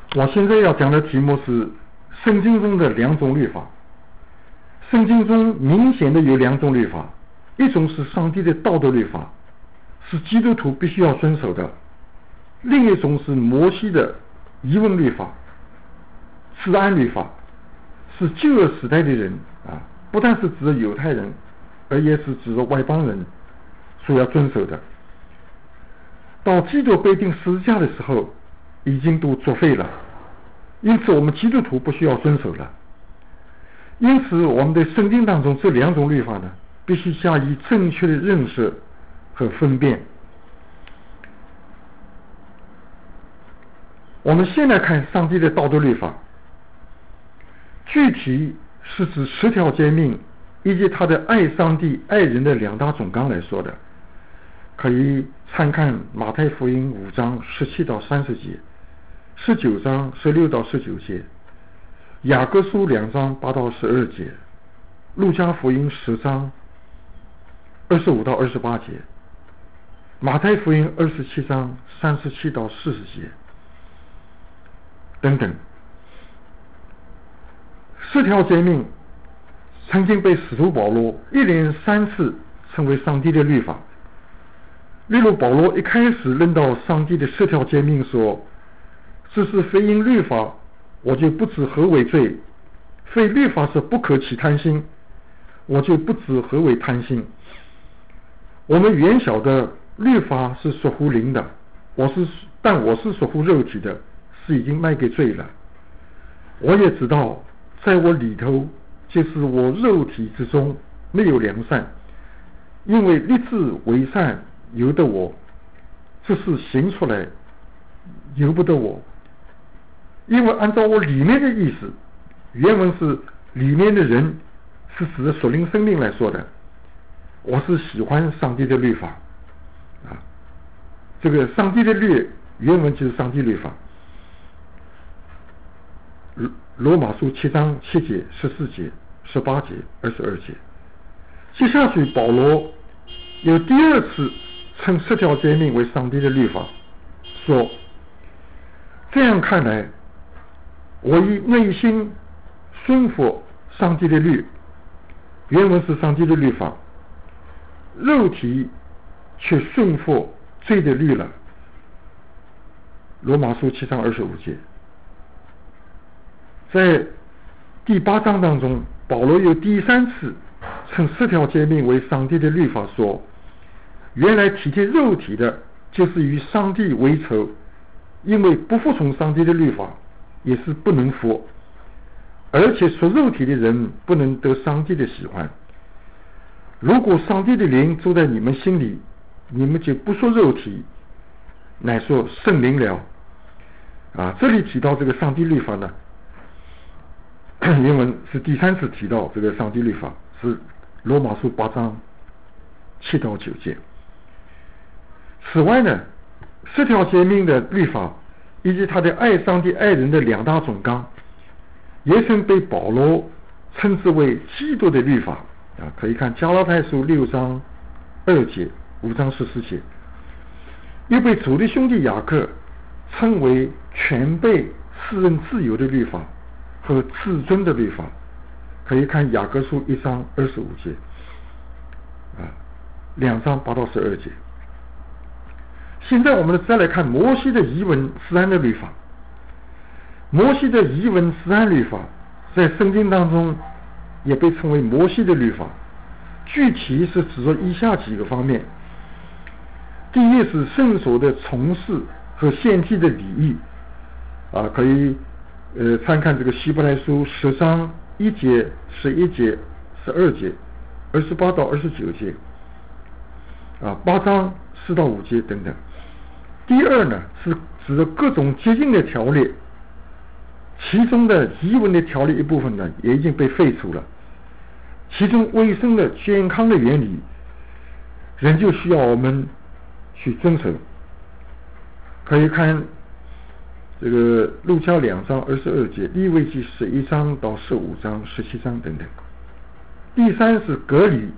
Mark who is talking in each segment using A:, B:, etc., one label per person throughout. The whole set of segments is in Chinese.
A: 我现在要讲的题目是圣经中的两种律法。圣经中明显的有两种律法，一种是上帝的道德律法，是基督徒必须要遵守的；另一种是摩西的遗文律法、治安律法，是旧约时代的人不但是指的犹太人，而也是指的外邦人所要遵守的。到基督被钉十字架的时候，已经都作废了，因此我们基督徒不需要遵守了。因此我们在圣经当中这两种律法呢，必须加以正确的认识和分辨。我们先来看上帝的道德律法，具体是指10条诫命以及他的爱上帝爱人的两大总纲来说的，可以参看马太福音5章17到30节，19章16到19节，雅各书2章8到12节，路加福音10章25到28节，马太福音27章37到40节等等。10条诫命曾经被使徒保罗一连3次称为上帝的律法。例如保罗一开始论到上帝的10条诫命说，这是非因律法我就不知何为罪，非律法是不可起贪心，我就不知何为贪心。我们原晓得律法是属乎灵的，但我是属乎肉体的，是已经卖给罪了。我也知道在我里头，就是我肉体之中没有良善，因为立志为善由得我，这是行出来由不得我。因为按照我里面的意思，原文是里面的人，是指的属灵生命来说的，我是喜欢上帝的律法这个上帝的律原文就是上帝律法，罗马书7章7节、14节、18节、22节。接下去保罗有第二次称10条诫命为上帝的律法，说这样看来，我以内心顺服上帝的律，原文是上帝的律法，肉体却顺服罪的律了，罗马书7章25节。在第8章当中，保罗有第3次称10条诫命为上帝的律法，说原来体贴肉体的就是与上帝为仇，因为不服从上帝的律法也是不能服，而且属肉体的人不能得上帝的喜欢。如果上帝的灵住在你们心里，你们就不说肉体，乃说圣灵了这里提到这个上帝律法呢，原文是第3次提到这个上帝律法，是罗马书8章7到9节。此外呢，10条诫命的律法以及他的爱上帝爱人的两大总纲，也曾被保罗称之为基督的律法可以看加拉太书6章2节、5章14节，又被主的兄弟雅各称为全被世人自由的律法和至尊的律法，可以看雅各书1章25节2章8到12节。现在我们再来看摩西的遗文治安的律法。摩西的遗文治安律法在圣经当中也被称为摩西的律法，具体是指着以下几个方面。第一是圣所的从事和献祭的礼仪可以参看这个希伯来书10章1节、11节、12节、28到29节8章4到5节等等。第二呢是指的各种洁净的条例，其中的遗文的条例一部分呢也已经被废除了，其中卫生的健康的原理仍旧需要我们去遵守，可以看这个路加2章22节、利未记11章到15章、17章等等。第三是隔离，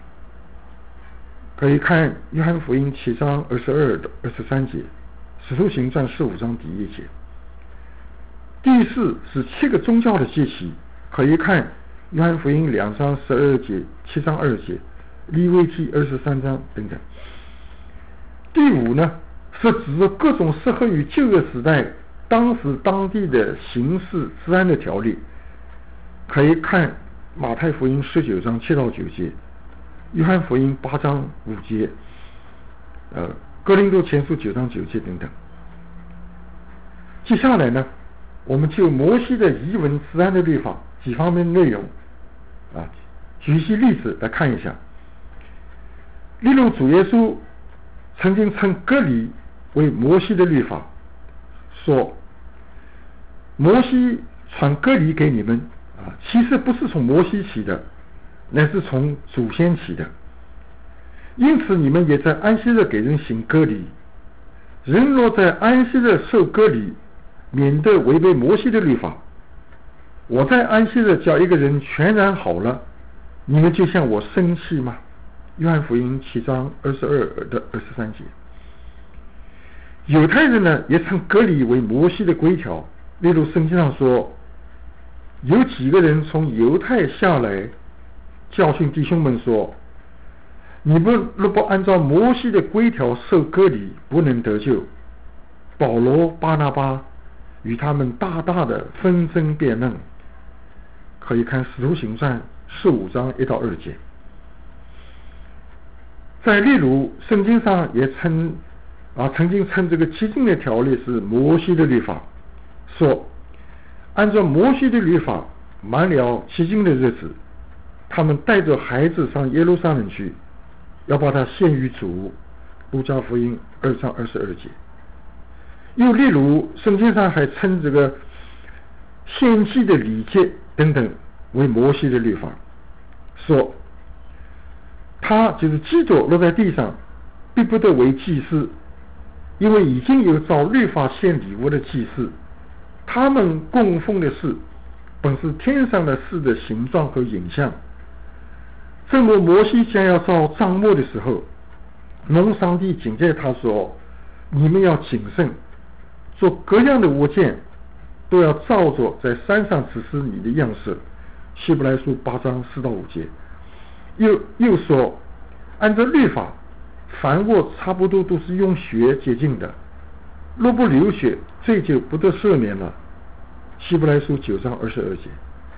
A: 可以看约翰福音7章22到23节、使徒行传15章第1节。 第四是7个宗教的节期，可以看约翰福音2章12节、7章2节、利未记23章等等。第五呢，是指着各种适合于旧约时代当时当地的刑事治安的条例，可以看马太福音19章7到9节、约翰福音8章5节、哥林多前书9章9节等等。接下来呢，我们就摩西的遗文治安的律法几方面内容举一些例子来看一下。例如主耶稣曾经称割礼为摩西的律法，说摩西传割礼给你们其实不是从摩西起的，乃是从祖先起的。因此你们也在安息日给人行割礼。人若在安息日受割礼，免得违背摩西的律法。我在安息日叫一个人全然好了，你们就向我生气吗？约翰福音7章22到23节。犹太人呢，也称割礼为摩西的规条。例如圣经上说，有几个人从犹太下来，教训弟兄们说，你们若不按照摩西的规条受割礼，不能得救。保罗、巴拿巴与他们大大的纷争辩论，可以看使徒行传15章1到2节。再例如圣经上也曾经称这个七经的条例是摩西的律法，说按照摩西的律法，满了七经的日子，他们带着孩子上耶路撒冷去，要把他献于主。路加福音2章22节。又例如圣经上还称这个献祭的礼节等等为摩西的律法，说他就是基督落在地上必不得为祭司，因为已经有照律法献礼物的祭司，他们供奉的事本是天上的事的形状和影像。正如摩西将要造帐幕的时候，蒙上帝警戒他说，你们要谨慎，做各样的物件都要照着在山上指示你的样式。希伯来书8章4到5节。又说按照律法，凡物差不多都是用血洁净的，若不流血，罪就不得赦免了。希伯来书9章22节。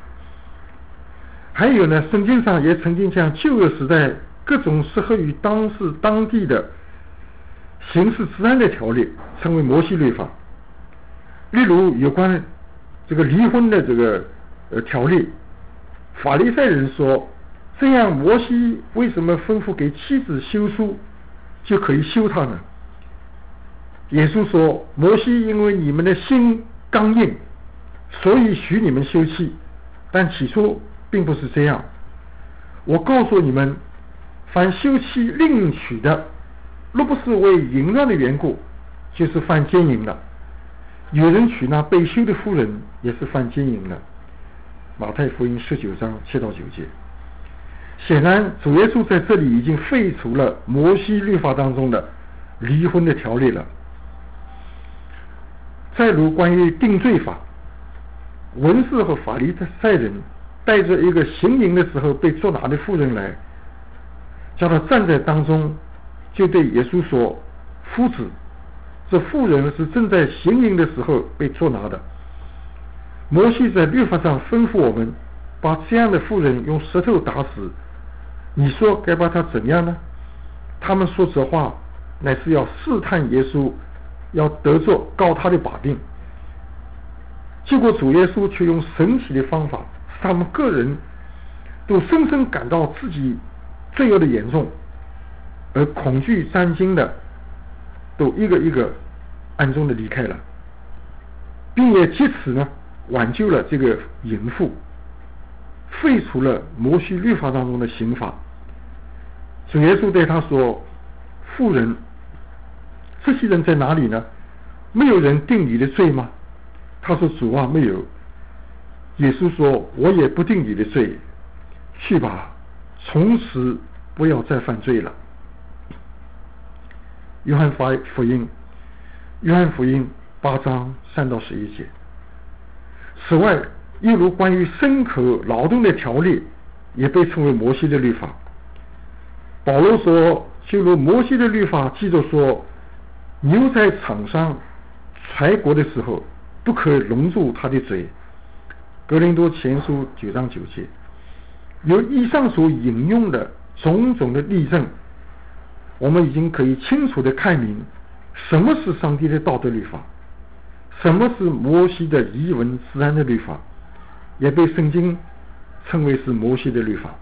A: 还有呢，圣经上也曾经将旧约时代各种适合于当时当地的刑事治安的条例称为摩西律法。例如有关这个离婚的这个条例，法利赛人说，这样摩西为什么吩咐给妻子休书就可以休她呢？耶稣说，摩西因为你们的心刚硬，所以许你们休妻，但起初并不是这样。我告诉你们，凡休妻另娶的，若不是为淫乱的缘故，就是犯奸淫了。有人娶那被休的妇人，也是犯奸淫了。马太福音19章7到9节。显然主耶稣在这里已经废除了摩西律法当中的离婚的条例了。再如关于定罪法，文士和法利赛人带着一个行淫的时候被捉拿的妇人来，叫他站在当中，就对耶稣说，夫子，这妇人是正在行淫的时候被捉拿的。摩西在律法上吩咐我们把这样的妇人用石头打死，你说该把他怎样呢？他们说这话乃是要试探耶稣，要得着告他的把柄。结果主耶稣却用神奇的方法，使他们个人都深深感到自己罪恶的严重，而恐惧战惊的都一个一个暗中的离开了，并也借此呢挽救了这个淫妇，废除了摩西律法当中的刑罚。主耶稣对他说，妇人，这些人在哪里呢？没有人定你的罪吗？他说，主啊，没有。耶稣说，我也不定你的罪，去吧，从此不要再犯罪了。约翰福音8章3到11节。 此外，又如关于牲口劳动的条例，也被称为摩西的律法。保罗说，就如摩西的律法记着说，牛在场上踹国的时候，不可笼住他的嘴。哥林多前书9章9节。由以上所引用的种种的例证，我们已经可以清楚地看明什么是上帝的道德律法，什么是摩西的遗文自然的律法，也被圣经称为是摩西的律法。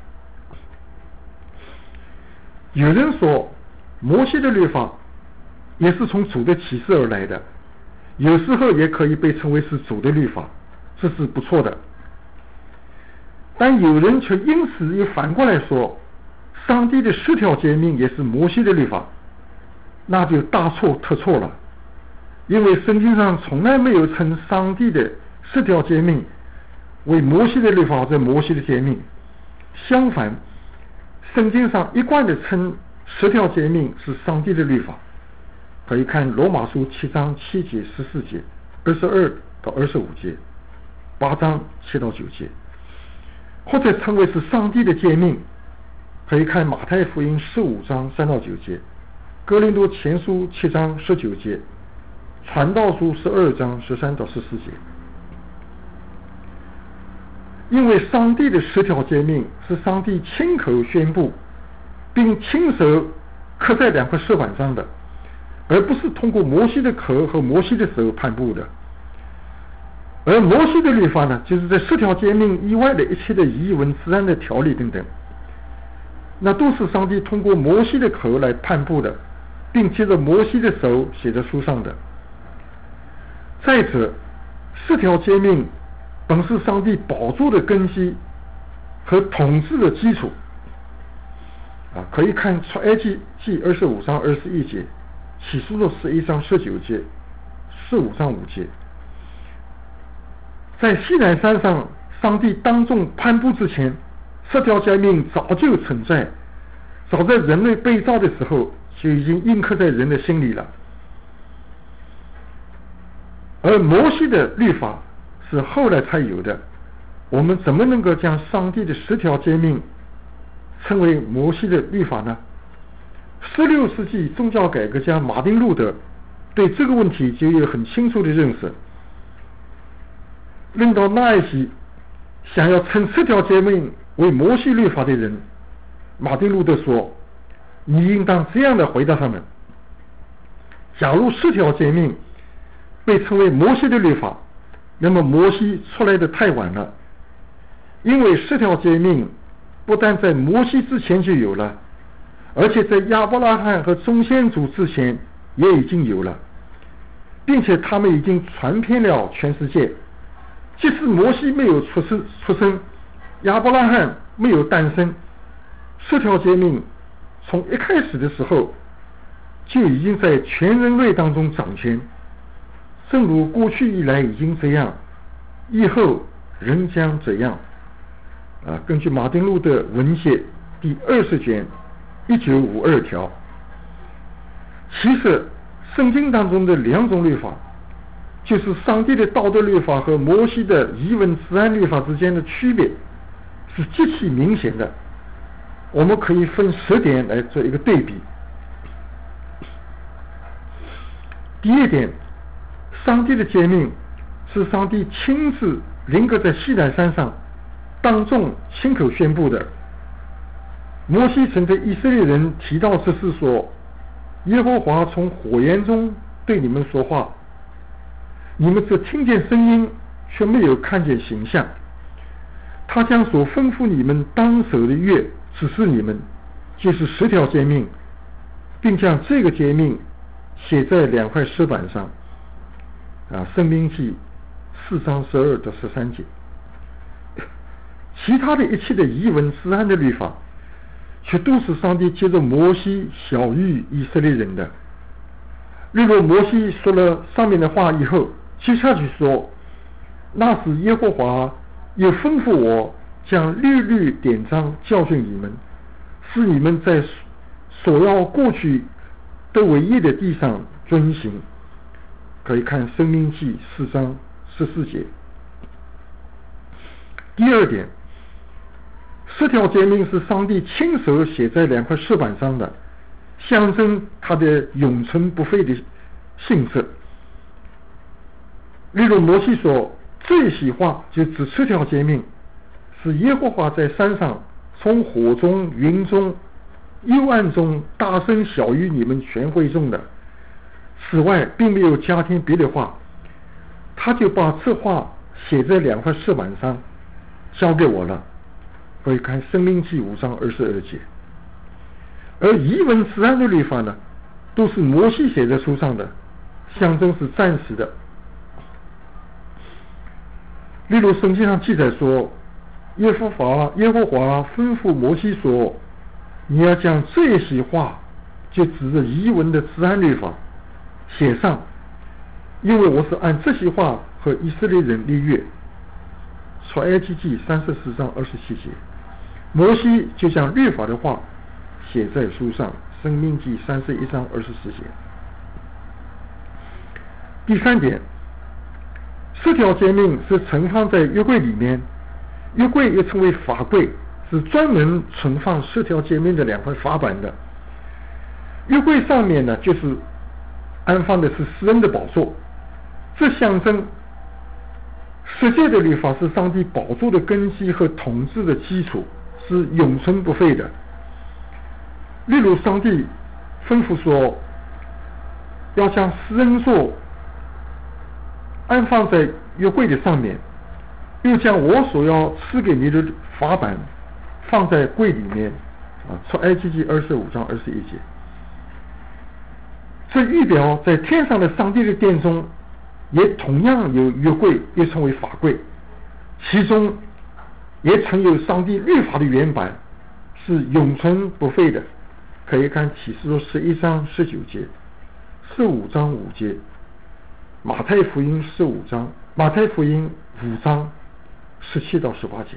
A: 有人说摩西的律法也是从主的启示而来的，有时候也可以被称为是主的律法，这是不错的。但有人却因此又反过来说，上帝的10条诫命也是摩西的律法，那就大错特错了。因为圣经上从来没有称上帝的10条诫命为摩西的律法或者摩西的诫命，相反，圣经上一贯的称10条诫命是上帝的律法。可以看罗马书7章7节、14节、22到25节、8章7到9节，或者称为是上帝的诫命，可以看马太福音15章3到9节、哥林多前书7章19节、传道书12章13到14节。因为上帝的10条诫命是上帝亲口宣布并亲手刻在2块石板上的，而不是通过摩西的口和摩西的手颁布的。而摩西的律法呢，就是在10条诫命以外的一切的遗文自然的条例等等，那都是上帝通过摩西的口来颁布的，并借着摩西的手写在书上的。再者，10条诫命本是上帝宝座的根基和统治的基础可以看出埃及记25章21节、启示录11章19节、15章5节。在西乃山上，上帝当众颁布之前，10条诫命早就存在，早在人类被造的时候就已经印刻在人的心里了。而摩西的律法是后来才有的，我们怎么能够将上帝的10条诫命称为摩西的律法呢？16世纪宗教改革家马丁路德对这个问题就有很清楚的认识。论到那一些想要称10条诫命为摩西律法的人，马丁路德说，你应当这样的回答他们：假如10条诫命被称为摩西的律法，那么摩西出来的太晚了，因为10条诫命不但在摩西之前就有了，而且在亚伯拉罕和众先祖之前也已经有了，并且他们已经传遍了全世界。即使摩西没有出生，亚伯拉罕没有诞生，10条诫命从一开始的时候就已经在全人类当中掌权，正如过去以来已经这样，以后仍将这样。根据马丁路德文献第20卷1952条。其实圣经当中的2种律法，就是上帝的道德律法和摩西的遗文自然律法之间的区别是极其明显的。我们可以分10点来做一个对比。第一点，上帝的诫命是上帝亲自临格在西乃山上当众亲口宣布的。摩西曾对以色列人提到这事说，耶和华从火焰中对你们说话，你们只听见声音，却没有看见形象。他将所吩咐你们当守的约指示你们，就是10条诫命，并将这个诫命写在2块石板上。申命记4章12到13节。其他的一切的遗文自然的律法，却都是上帝借着摩西晓谕以色列人的。例如摩西说了上面的话以后，接下去说，那时耶和华又吩咐我将律律典章教训你们，使你们在所要过去的伟业的地上遵行。可以看申命记4章14节。 第二点，10条诫命是上帝亲手写在2块石板上的，象征他的永存不废的性质。例如摩西说，这些话就指10条诫命，是耶和华在山上从火中、云中、幽暗中大声晓谕你们全会众的。此外并没有加添别的话，他就把这话写在2块石板上交给我了。可以看申命记5章22节。而遗文自然的律法呢，都是摩西写在书上的，象征是暂时的。例如圣经上记载说，耶和华吩咐摩西说，你要将这些话，就指着遗文的自然律法写上，因为我是按这些话和以色列人立约。出埃及记34章27节。摩西就将律法的话写在书上，申命记31章24节。第三点，10条诫命是存放在约柜里面，约柜也称为法柜，是专门存放10条诫命的2块法板的。约柜上面呢，就是安放的是施恩的宝座，这象征世界的律法是上帝宝座的根基和统治的基础，是永存不废的。例如上帝吩咐说，要将施恩座安放在约柜的上面，又将我所要赐给你的法版放在柜里面。出埃及记25章21节。这预表在天上的上帝的殿中也同样有约柜，也称为法柜，其中也曾有上帝律法的原版，是永存不废的。可以看启示录11章19节、15章5节、马太福音5章17到18节。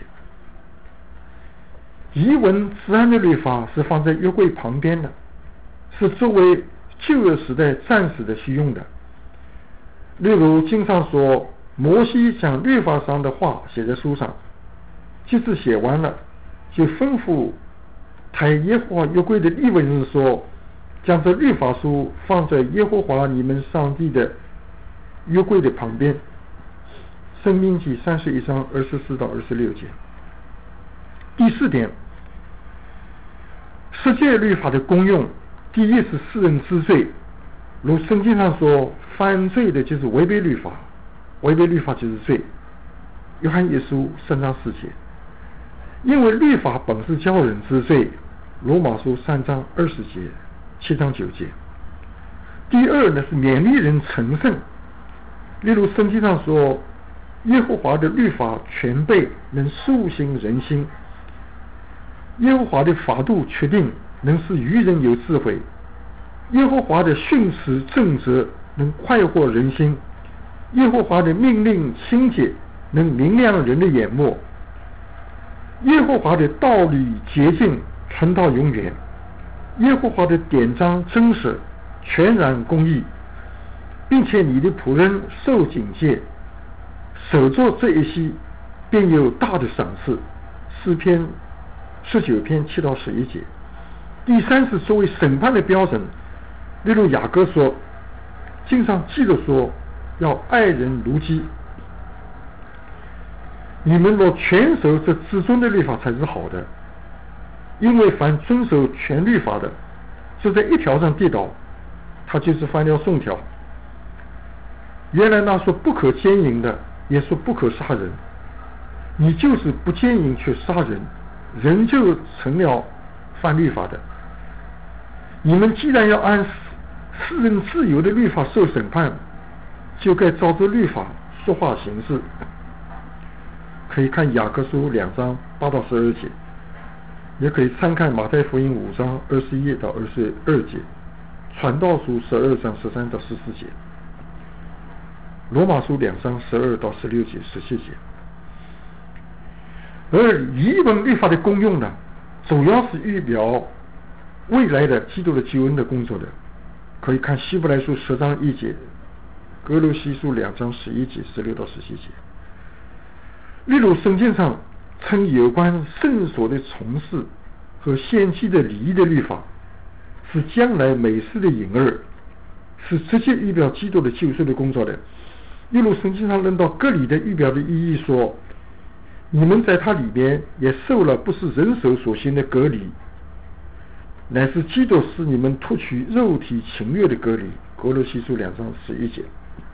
A: 遗文自然的律法是放在约柜旁边的，是作为旧约时代暂时的使用的。例如经上说，摩西将律法上的话写在书上，即使写完了，就吩咐抬耶和华约柜的利未人说，将这律法书放在耶和华你们上帝的约柜的旁边。申命记31章24到26节。第四点，世界律法的功用，第一是世人知罪，如圣经上说，犯罪的就是违背律法，违背律法就是罪。约翰一书3章4节。因为律法本是叫人知罪，罗马书3章20节、7章9节。第二呢，是勉励人成圣，例如圣经上说，耶和华的律法全备，能苏醒人心。耶和华的法度确定，能使愚人有智慧。耶和华的训词正直，能快活人心。耶和华的命令清洁，能明亮人的眼目。耶和华的道理洁净，存到永远。耶和华的典章真实，全然公义，并且你的仆人受警戒，守做这一些，便有大的赏赐。诗篇19篇7到11节。第三是作为审判的标准，例如雅各说，经上记着说，要爱人如己。你们若全守这至尊的律法才是好的，因为凡遵守全律法的，就在一条上跌倒，他就是犯了众条。原来那说不可奸淫的，也说不可杀人，你就是不奸淫却杀人，人就成了犯律法的。你们既然要按世人自由的律法受审判，就该照着律法说话行事。可以看雅各书2章8到12节，也可以参看马太福音5章21到22节，传道书12章13到14节，罗马书2章12到16节、17节。而遗文律法的功用呢，主要是预表未来的基督的救恩的工作的。可以看希伯来书10章1节，哥罗西书2章11节、16到17节。 例如圣经上称有关圣所的从事和献祭的礼仪的律法是将来美事的影儿，是直接预表基督的救赎的工作的。例如圣经上论到割礼的预表的意义说，你们在它里边也受了不是人手所行的割礼，乃是基督使你们脱去肉体情欲的割礼。哥罗西书2章11节。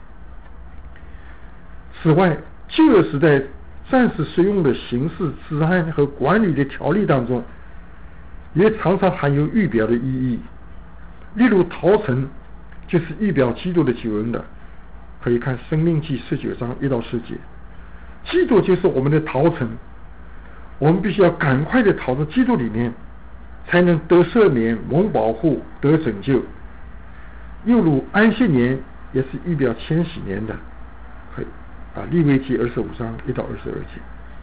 A: 此外，旧约时代暂时使用的刑事治安和管理的条例当中，也常常含有预表的意义。例如逃城就是预表基督的救恩的，可以看申命记19章1到10节。基督就是我们的逃城，我们必须要赶快的逃到基督里面，才能得赦免、蒙保护、得拯救。又如安息年也是预表千禧年的，利未记25章1到22节。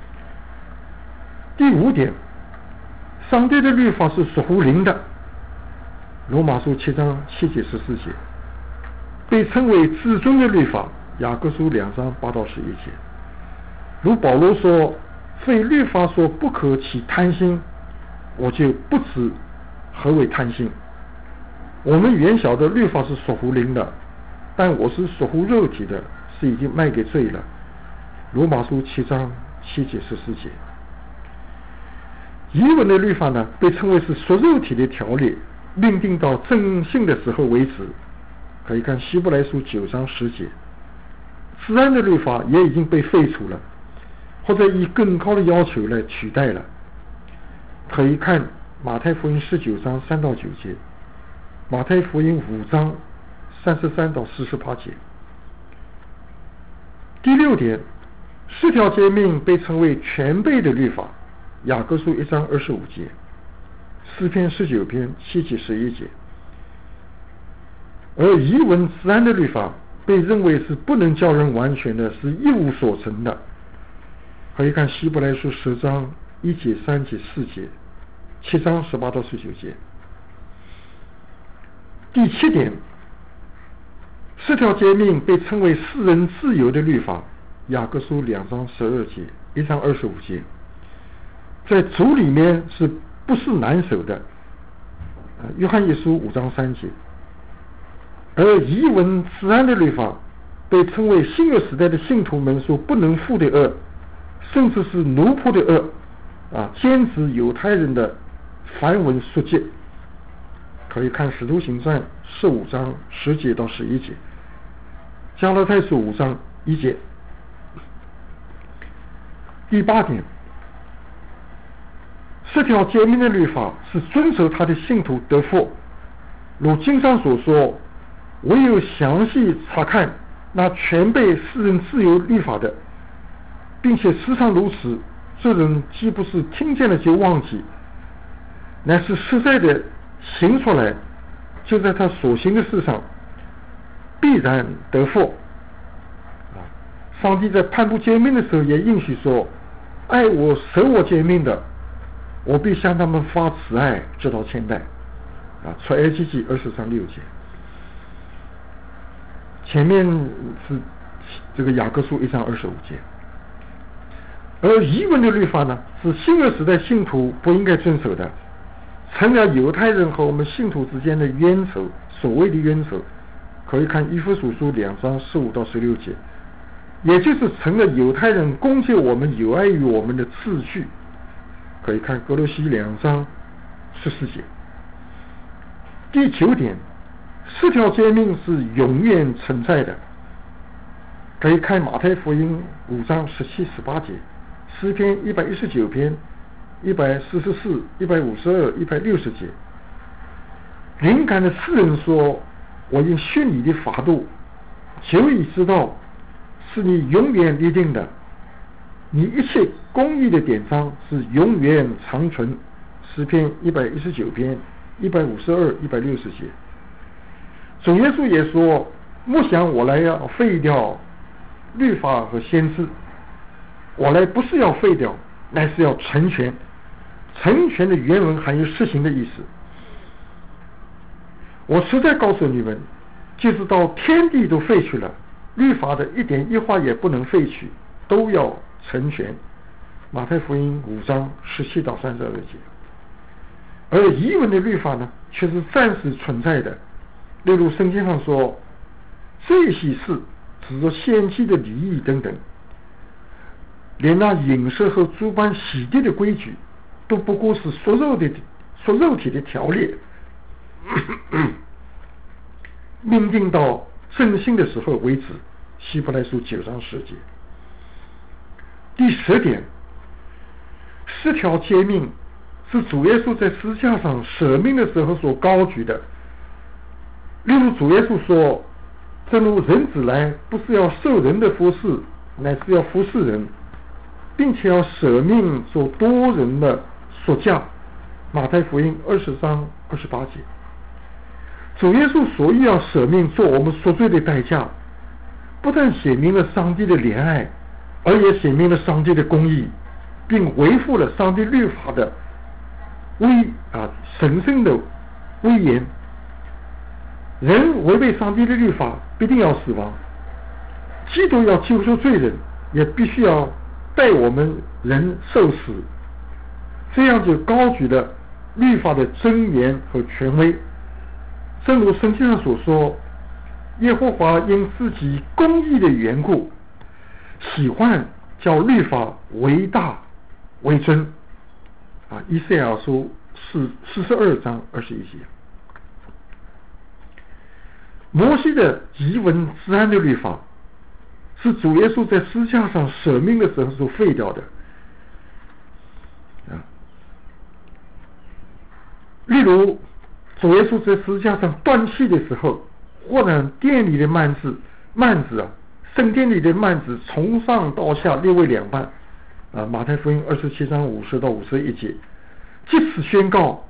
A: 第5点，上帝的律法是属乎灵的，罗马书7章7节14节，被称为至尊的律法，雅各书2章8到11节。如保罗说，非律法说不可起贪心，我就不知何为贪心。我们原晓得律法是属乎灵的，但我是属乎肉体的，是已经卖给罪了。罗马书7章7节14节。遗文的律法呢，被称为是属肉体的条例，命定到正信的时候为止，可以看希伯来书9章10节。治安的律法也已经被废除了，或者以更高的要求来取代了，可以看马太福音19章3到9节，马太福音5章33到48节。第6点，10条诫命被称为全备的律法，雅各书1章25节，诗篇19篇7节11节。而遗文治安的律法被认为是不能叫人完全的，是一无所成的，可以看希伯来书10章1节3节4节，7章18到19节。第7点，10条诫命被称为世人自由的律法，雅各书2章12节1章25节，在主里面是不是难守的，约翰一书5章3节。而遗文治安的律法被称为新约时代的信徒们所不能负的恶，甚至是奴仆的恶，坚持犹太人的繁文缛节，可以看使徒行传15章10节到11节，加拉太书5章1节。第8点，10条诫命的律法是遵守他的信徒得福，如经上所说，唯有详细查看那全被世人自由律法的，并且时常如此，这人既不是听见了就忘记，乃是实在的行出来，就在他所行的事上必然得福。上帝在颁布诫命的时候也应许说，爱我守我诫命的，我必向他们发慈爱，直到千代。出埃及记20章6节。前面是这个雅各书1章25节。而遗文的律法呢，是新约时代信徒不应该遵守的，成了犹太人和我们信徒之间的冤仇，所谓的冤仇，可以看以弗所书2章15到16节，也就是成了犹太人攻击我们有碍于我们的次序，可以看哥罗西2章14节。第9点，10条诫命是永远存在的，可以看马太福音5章17、18节，诗篇119篇144、152、160节。灵感的诗人说，我因训你的法度，久已知道是你永远立定的，你一切公义的典章是永远长存，诗篇119篇152、160节。主耶稣也说，莫想我来要废掉律法和先知，我来不是要废掉，乃是要成全。成全的原文含有实行的意思。我实在告诉你们，就是到天地都废去了，律法的一点一画也不能废去，都要成全，马太福音5章17到32节。而遗文的律法呢，却是暂时存在的。例如圣经上说，这些事指着先期的礼仪等等，连那饮食和诸般洗涤的规矩，都不过是属肉体的条例，命定到正兴的时候为止。希伯来书9章10节。第10点，10条诫命是主耶稣在十字架上舍命的时候所高举的。例如主耶稣说，正如人子来，不是要受人的服侍，乃是要服侍人，并且要舍命做多人的赎价。马太福音20章28节。主耶稣所以要舍命做我们赎罪的代价，不但显明了上帝的怜爱，而也显明了上帝的公义，并维护了上帝律法的神圣的威严。人违背上帝的律法，必定要死亡。基督要救赎罪人，也必须要代我们人受死。这样就高举了律法的尊严和权威。正如圣经上所说，耶和华因自己公义的缘故，喜欢叫律法为大为尊。以赛亚书42章21节。摩西的遗文治安的律法，是主耶稣在十字架上舍命的时候所废掉的。例如主耶稣在十字架上断气的时候，或者殿里的幔子圣殿里的幔子从上到下裂为两半。马太福音27章50到51节，借此宣告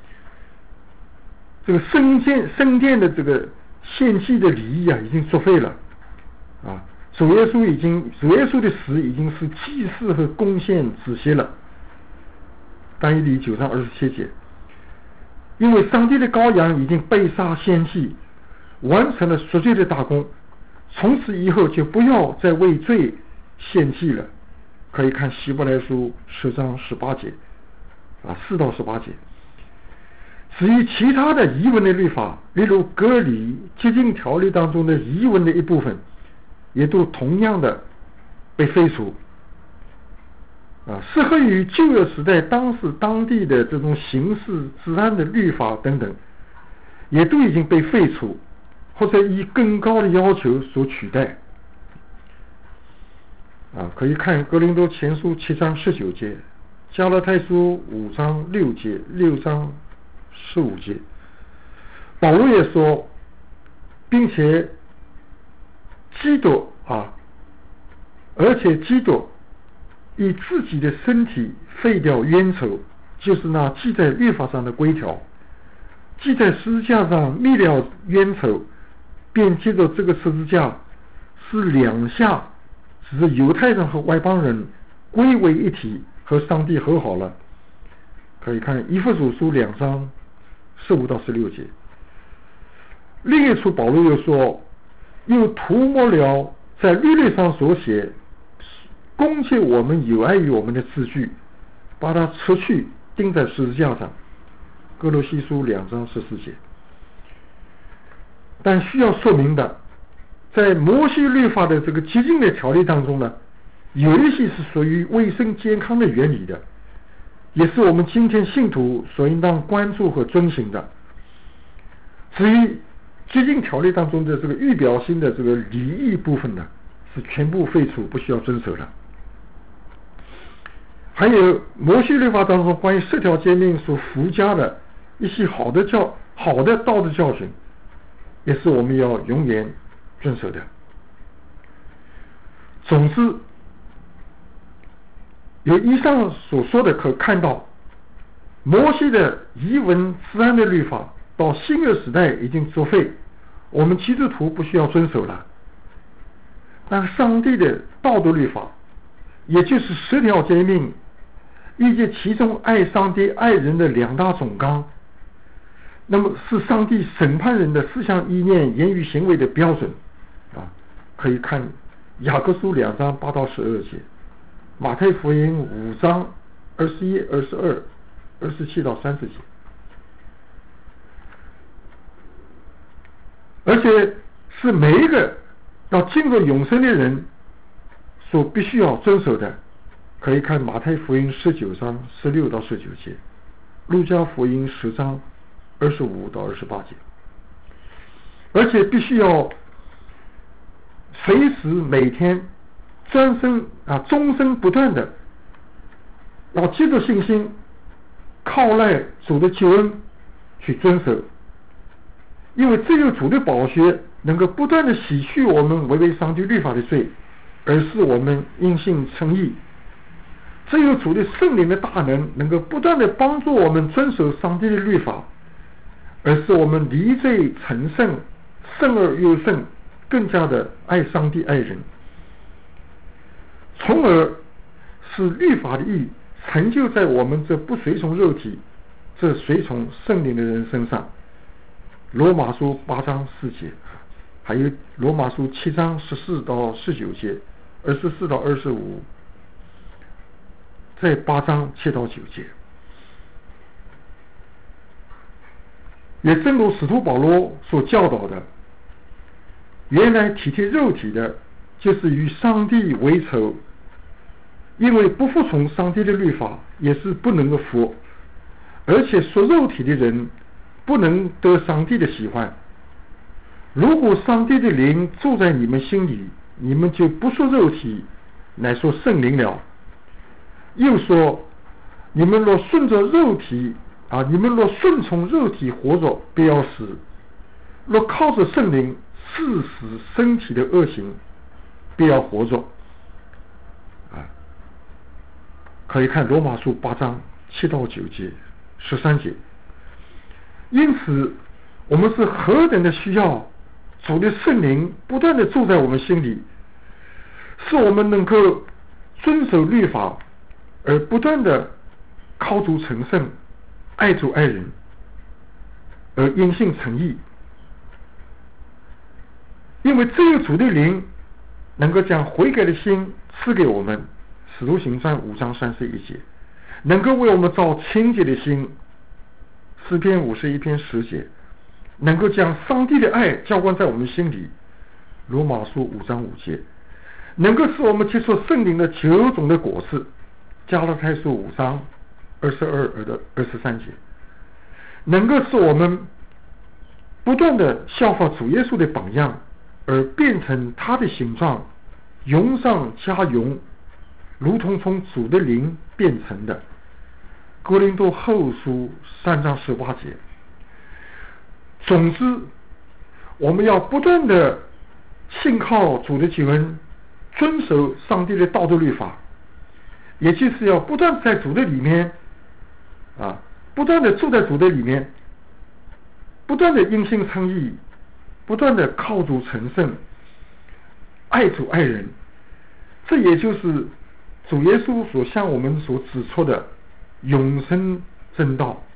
A: 这个圣殿的这个献祭的礼仪已经作废了。主耶稣的死已经是祭祀和贡献止息了。但以理9章27节，因为上帝的羔羊已经被杀献祭，完成了赎罪的大功，从此以后就不要再为罪献祭了。可以看希伯来书10章18节4到18节。至于其他的遗文的律法，例如割礼洁净条例当中的遗文的一部分，也都同样的被废除。适合于旧约时代当地的这种刑事治安的律法等等，也都已经被废除，或者以更高的要求所取代。可以看哥林多前书7章19节，加拉太书5章6节，6章15节。保罗也说，并且基督而且基督以自己的身体废掉冤仇，就是那记在律法上的规条，记在十字架上灭了冤仇，便借着这个十字架，是两下使犹太人和外邦人归为一体，和上帝和好了。可以看以弗所书2章15到16节。另一处保罗又说，又涂抹了在律例上所写攻击我们有碍于我们的字句，把它除去钉在十字架上。哥罗西书2章14节。但需要说明的，在摩西律法的这个洁净的条例当中呢，有一些是属于卫生健康的原理的，也是我们今天信徒所应当关注和遵循的。至于洁净条例当中的这个预表性的这个礼仪部分呢，是全部废除，不需要遵守的。还有摩西律法当中关于10条诫命所附加的一些好的道德教训，也是我们要永远遵守的。总之，有以上所说的，可看到摩西的遗文治安的律法到新约时代已经作废，我们基督徒不需要遵守了。但上帝的道德律法，也就是10条诫命，以及其中爱上帝爱人的2大总纲，那么是上帝审判人的思想意念言语行为的标准。可以看雅各书2章8到12节， 马太福音5章21、22、27到30节。而且是每一个要进入永生的人所必须要遵守的。可以看马太福音19章16到19节，路加福音10章25到28节。而且必须要随时每天终身不断的要借着信心靠赖主的救恩去遵守，因为只有主的宝血能够不断的洗去我们违背上帝律法的罪，而使我们因信称义。只有主的圣灵的大能能够不断的帮助我们遵守上帝的律法，而使我们离罪成圣，圣而又圣，更加的爱上帝爱人，从而使律法的义成就在我们这不随从肉体，这随从圣灵的人身上。罗马书8章4节，还有罗马书7章14到19节，24到25，在8章7到9节。也正如使徒保罗所教导的，原来体贴肉体的就是与上帝为仇，因为不服从上帝的律法也是不能够服，而且说肉体的人不能得上帝的喜欢。如果上帝的灵住在你们心里，你们就不说肉体，乃说圣灵了。又说，你们若顺着肉体你们若顺从肉体活着，必要死；若靠着圣灵治死身体的恶行，必要活着。可以看罗马书8章7到9节、13节。因此，我们是何等的需要主的圣灵不断的住在我们心里，使我们能够遵守律法，而不断的靠主成圣，爱主爱人，而因信称义。因为只有主的灵能够将悔改的心赐给我们，使徒行传5章31节，能够为我们造清洁的心，诗篇51篇10节，能够将上帝的爱浇灌在我们心里，罗马书5章5节，能够使我们结出圣灵的9种的果子，加拉太书5章22到23节，能够使我们不断的效法主耶稣的榜样，而变成他的形状，荣上加荣，如同从主的灵变成的，哥林多后书3章18节。总之，我们要不断的信靠主的救恩，遵守上帝的道德律法，也就是要不断在主的里面不断的住在主的里面，不断的因信称义，不断的靠主成圣，爱主爱人。这也就是主耶稣所向我们所指出的永生真道。